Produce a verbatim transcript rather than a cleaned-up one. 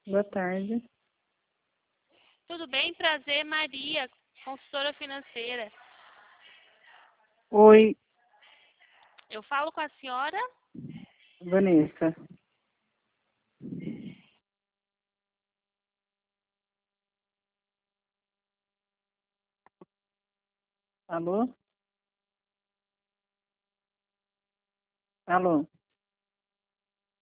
Boa tarde. Tudo bem? Prazer, Maria, consultora financeira. Oi, Eu falo com a senhora? Vanessa. Alô? Alô?